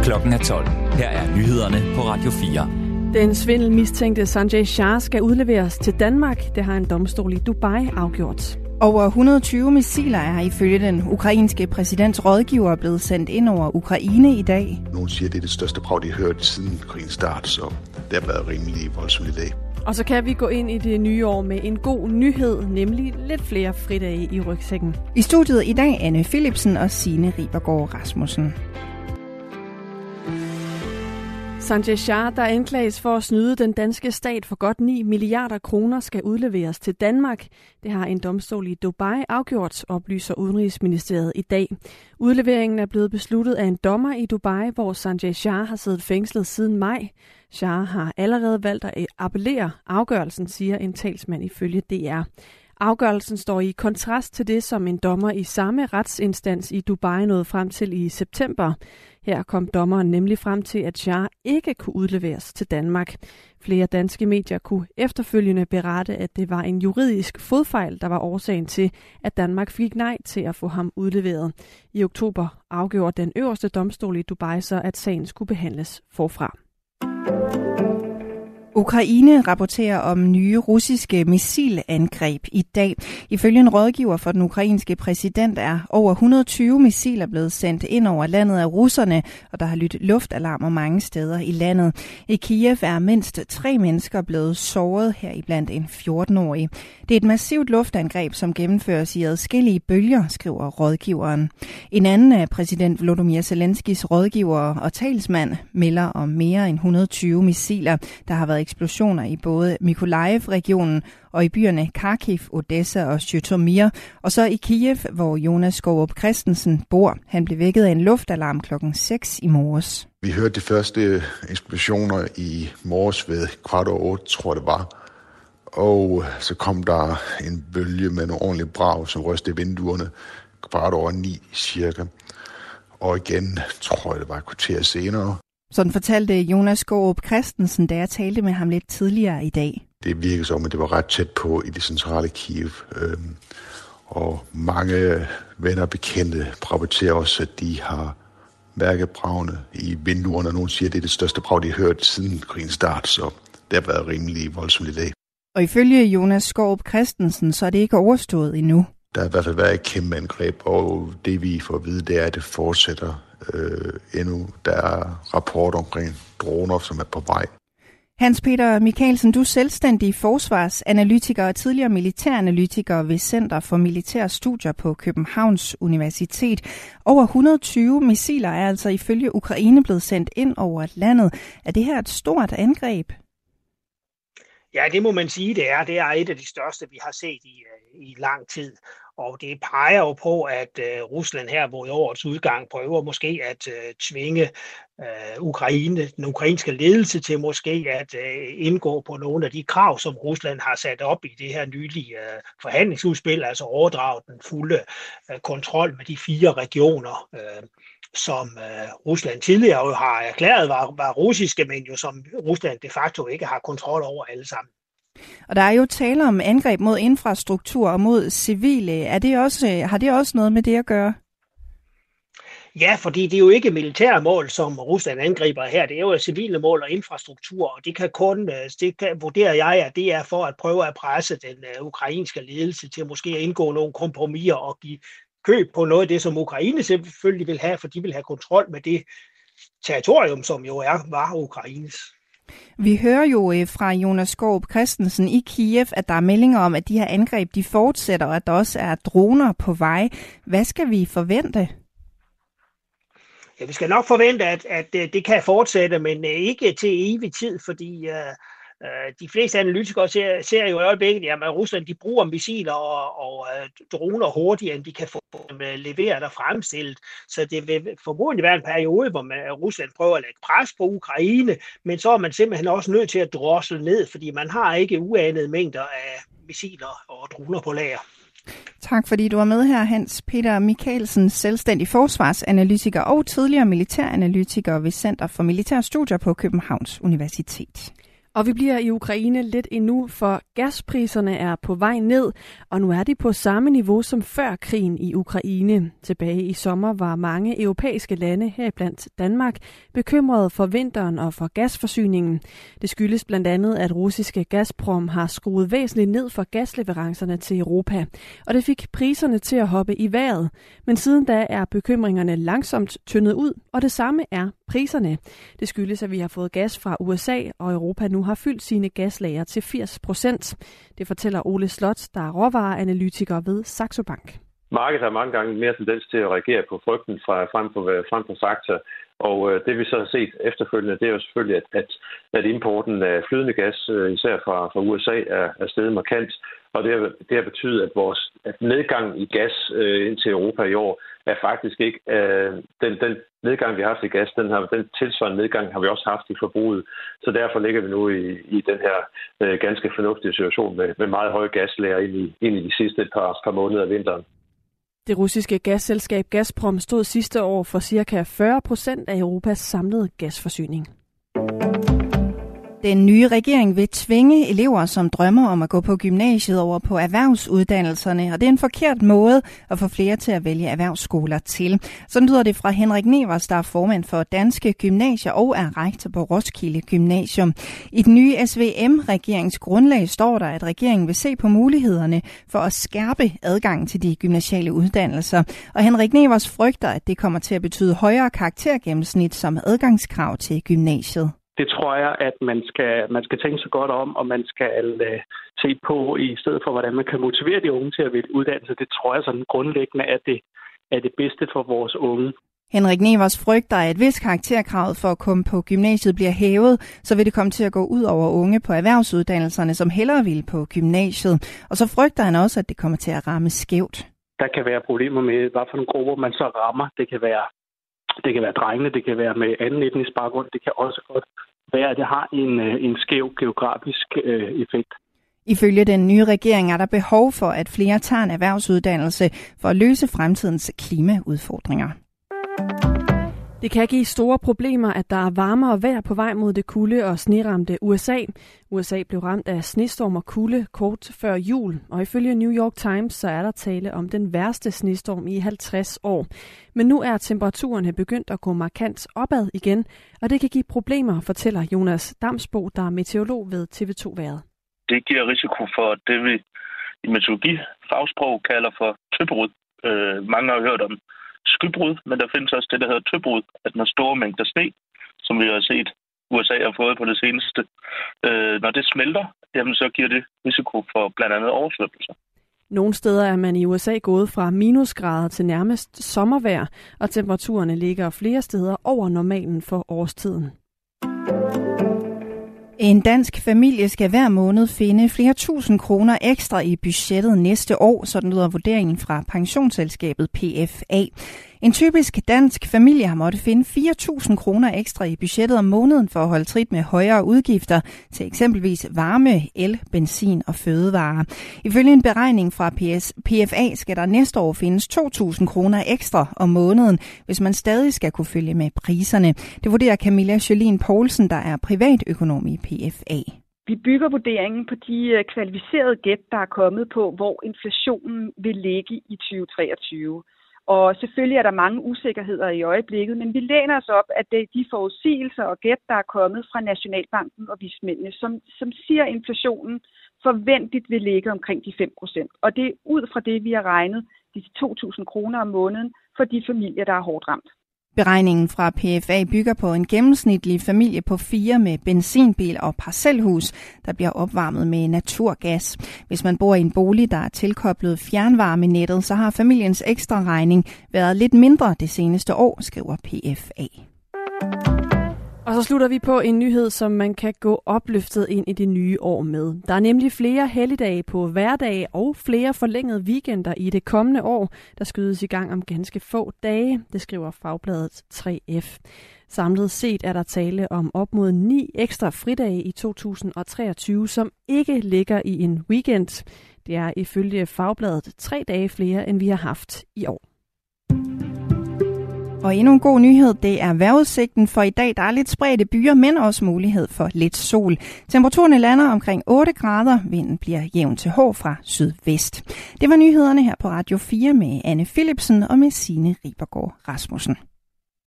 Klokken er 12. Her er nyhederne på Radio 4. Den svindelmistænkte Sanjay Shah skal udleveres til Danmark. Det har en domstol i Dubai afgjort. Over 120 missiler er ifølge den ukrainske præsidents rådgiver blevet sendt ind over Ukraine i dag. Nogle siger, at det er det største brag, de har hørt siden krigens start, så det har været rimelig voldsomt i dag. Og så kan vi gå ind i det nye år med en god nyhed, nemlig lidt flere fridage i rygsækken. I studiet i dag Anne Philipsen og Signe Ribergaard Rasmussen. Sanjay Shah, der anklages for at snyde den danske stat for godt 9 milliarder kroner, skal udleveres til Danmark. Det har en domstol i Dubai afgjort, oplyser Udenrigsministeriet i dag. Udleveringen er blevet besluttet af en dommer i Dubai, hvor Sanjay Shah har siddet fængslet siden maj. Shah har allerede valgt at appellere afgørelsen, siger en talsmand ifølge DR. Afgørelsen står i kontrast til det, som en dommer i samme retsinstans i Dubai nåede frem til i september. Her kom dommeren nemlig frem til, at Shah ikke kunne udleveres til Danmark. Flere danske medier kunne efterfølgende berette, at det var en juridisk fodfejl, der var årsagen til, at Danmark fik nej til at få ham udleveret. I oktober afgjorde den øverste domstol i Dubai så, at sagen skulle behandles forfra. Ukraine rapporterer om nye russiske missilangreb i dag. Ifølge en rådgiver for den ukrainske præsident er over 120 missiler blevet sendt ind over landet af russerne, og der har lyttet luftalarmer mange steder i landet. I Kiev er mindst 3 mennesker blevet såret, heriblandt en 14-årig. Det er et massivt luftangreb, som gennemføres i adskillige bølger, skriver rådgiveren. En anden af præsident Volodymyr Zelenskis rådgiver og talsmand melder om mere end 120 missiler, der har været eksplosioner i både Mykolaiv-regionen og i byerne Kharkiv, Odessa og Zhytomyr, og så i Kiev, hvor Jonas Skourup Christensen bor. Han blev vækket af en luftalarm klokken 6 i morges. Vi hørte de første eksplosioner i morges ved 7:15, tror jeg det var. Og så kom der en bølge med nogle ordentlige brag, som rystede vinduerne 8:15 cirka. Og igen, tror jeg det var et kvarter senere. Sådan fortalte Jonas Skourup Christensen, da jeg talte med ham lidt tidligere i dag. Det virkede som, at det var ret tæt på i det centrale Kiev. Og mange venner og bekendte rapporterer også, at de har mærket bragene i vinduerne. Nogle siger, at det er det største brag, de har hørt siden krigens start, så det har været rimelig voldsomt i dag. Og ifølge Jonas Skourup Christensen, så er det ikke overstået endnu. Der har i hvert fald været et kæmpe angreb, og det vi får at vide, det er, at det fortsætter endnu. Der er rapporter omkring droner, som er på vej. Hans Peter Michaelsen, du er selvstændig forsvarsanalytiker og tidligere militæranalytiker ved Center for Militære Studier på Københavns Universitet. Over 120 missiler er altså ifølge Ukraine blevet sendt ind over landet. Er det her et stort angreb? Ja, det må man sige, det er. Det er et af de største, vi har set i lang tid. Og det peger jo på, at Rusland her mod årets udgang prøver måske at tvinge den ukrainske ledelse til måske at indgå på nogle af de krav, som Rusland har sat op i det her nylige forhandlingsudspil, altså overdrage den fulde kontrol med de 4 regioner, som Rusland tidligere jo har erklæret var russiske, men jo som Rusland de facto ikke har kontrol over alle sammen. Og der er jo tale om angreb mod infrastruktur og mod civile. Har det også noget med det at gøre? Ja, fordi det er jo ikke militære mål, som Rusland angriber her. Det er jo civile mål og infrastruktur, og det kan vurderer jeg, at det er for at prøve at presse den ukrainske ledelse til måske at indgå nogle kompromiser og give køb på noget af det, som Ukraine selvfølgelig vil have, for de vil have kontrol med det territorium, som jo var Ukraines. Vi hører jo fra Jonas Skourup Christensen i Kiev, at der er meldinger om, at de her angreb de fortsætter, og at der også er droner på vej. Hvad skal vi forvente? Ja, vi skal nok forvente, at det kan fortsætte, men ikke til evig tid, fordi de fleste analytikere ser jo i øjeblikket, at Rusland de bruger missiler og droner hurtigere, end de kan få dem leveret og fremstillet. Så det vil formodentlig være en periode, hvor Rusland prøver at lægge pres på Ukraine, men så er man simpelthen også nødt til at drosle ned, fordi man har ikke uanede mængder af missiler og droner på lager. Tak fordi du var med her, Hans Peter Michaelsen, selvstændig forsvarsanalytiker og tidligere militæranalytiker ved Center for Militære Studier på Københavns Universitet. Og vi bliver i Ukraine lidt endnu, for gaspriserne er på vej ned, og nu er de på samme niveau som før krigen i Ukraine. Tilbage i sommer var mange europæiske lande, heriblandt Danmark, bekymrede for vinteren og for gasforsyningen. Det skyldes blandt andet, at russiske Gazprom har skruet væsentligt ned for gasleverancerne til Europa, og det fik priserne til at hoppe i vejret. Men siden da er bekymringerne langsomt tyndet ud, og det samme er priserne. Det skyldes, at vi har fået gas fra USA, og Europa nu har fyldt sine gaslager til 80%. Det fortæller Ole Slot, der er råvareanalytiker ved Saxo Bank. Markedet har mange gange mere tendens til at reagere på frygten frem for fakta. Og det vi så har set efterfølgende, det er jo selvfølgelig, at importen af flydende gas, især fra USA, er steget markant. Og det har betydet, at nedgangen i gas ind til Europa i år er faktisk ikke den nedgang, vi har haft i gas, den tilsvarende nedgang har vi også haft i forbruget. Så derfor ligger vi nu i den her ganske fornuftige situation med meget høje gaslager ind i de sidste par måneder af vinteren. Det russiske gasselskab Gazprom stod sidste år for ca. 40% af Europas samlede gasforsyning. Den nye regering vil tvinge elever, som drømmer om at gå på gymnasiet, over på erhvervsuddannelserne, og det er en forkert måde at få flere til at vælge erhvervsskoler til. Sådan lyder det fra Henrik Nevers, der er formand for Danske Gymnasier og er rektor på Roskilde Gymnasium. I den nye SVM-regeringsgrundlag står der, at regeringen vil se på mulighederne for at skærpe adgangen til de gymnasiale uddannelser. Og Henrik Nevers frygter, at det kommer til at betyde højere karaktergennemsnit som adgangskrav til gymnasiet. Det tror jeg, at man skal tænke sig godt om, og man skal se på, i stedet for, hvordan man kan motivere de unge til at vælge uddannelse. Det tror jeg sådan grundlæggende er det bedste for vores unge. Henrik Nevers frygter, at hvis karakterkravet for at komme på gymnasiet bliver hævet, så vil det komme til at gå ud over unge på erhvervsuddannelserne, som hellere vil på gymnasiet. Og så frygter han også, at det kommer til at ramme skævt. Der kan være problemer med, hvad for nogle grupper man så rammer. Det kan være drengene, det kan være med anden etnisk baggrund. Det kan også godt være, at det har en skæv geografisk effekt. Ifølge den nye regering er der behov for, at flere tager en erhvervsuddannelse for at løse fremtidens klimaudfordringer. Det kan give store problemer, at der er varmere vejr på vej mod det kulde og sneramte USA. USA blev ramt af snestorm og kulde kort før jul, og ifølge New York Times så er der tale om den værste snestorm i 50 år. Men nu er temperaturerne begyndt at gå markant opad igen, og det kan give problemer, fortæller Jonas Damsbo, der er meteorolog ved TV2 Vejret. Det giver risiko for det, vi i meteorologi-fagsprog kalder for tøbrud. Mange har hørt om skybrud, men der findes også det, der hedder tøbrud, at når store mængder sne, som vi har set USA har fået på det seneste, når det smelter, jamen så giver det risiko for blandt andet oversvømmelser. Nogle steder er man i USA gået fra minusgrader til nærmest sommervejr, og temperaturerne ligger flere steder over normalen for årstiden. En dansk familie skal hver måned finde flere tusind kroner ekstra i budgettet næste år, sådan lyder vurderingen fra pensionsselskabet PFA. En typisk dansk familie har måttet finde 4.000 kroner ekstra i budgettet om måneden for at holde trit med højere udgifter til eksempelvis varme, el, benzin og fødevarer. Ifølge en beregning fra PFA skal der næste år findes 2.000 kroner ekstra om måneden, hvis man stadig skal kunne følge med priserne. Det vurderer Camilla Jolien Poulsen, der er privatøkonom i PFA. Vi bygger vurderingen på de kvalificerede gæt, der er kommet på, hvor inflationen vil ligge i 2023. Og selvfølgelig er der mange usikkerheder i øjeblikket, men vi læner os op, at det er de forudsigelser og gæt, der er kommet fra Nationalbanken og vismændene, som siger, at inflationen forventeligt vil ligge omkring de 5%. Og det er ud fra det, vi har regnet de 2.000 kroner om måneden for de familier, der er hårdt ramt. Beregningen fra PFA bygger på en gennemsnitlig familie på 4 med benzinbil og parcelhus, der bliver opvarmet med naturgas. Hvis man bor i en bolig, der er tilkoblet fjernvarmenettet, så har familiens ekstra regning været lidt mindre det seneste år, skriver PFA. Og så slutter vi på en nyhed, som man kan gå opløftet ind i det nye år med. Der er nemlig flere helligdage på hverdage og flere forlængede weekender i det kommende år, der skydes i gang om ganske få dage, det skriver fagbladet 3F. Samlet set er der tale om op mod 9 ekstra fridage i 2023, som ikke ligger i en weekend. Det er ifølge fagbladet 3 dage flere, end vi har haft i år. Og endnu en god nyhed, det er vejrudsigten for i dag. Der er lidt spredte byer, men også mulighed for lidt sol. Temperaturen lander omkring 8 grader. Vinden bliver jævn til hård fra sydvest. Det var nyhederne her på Radio 4 med Anne Philipsen og med Signe Ribergaard Rasmussen.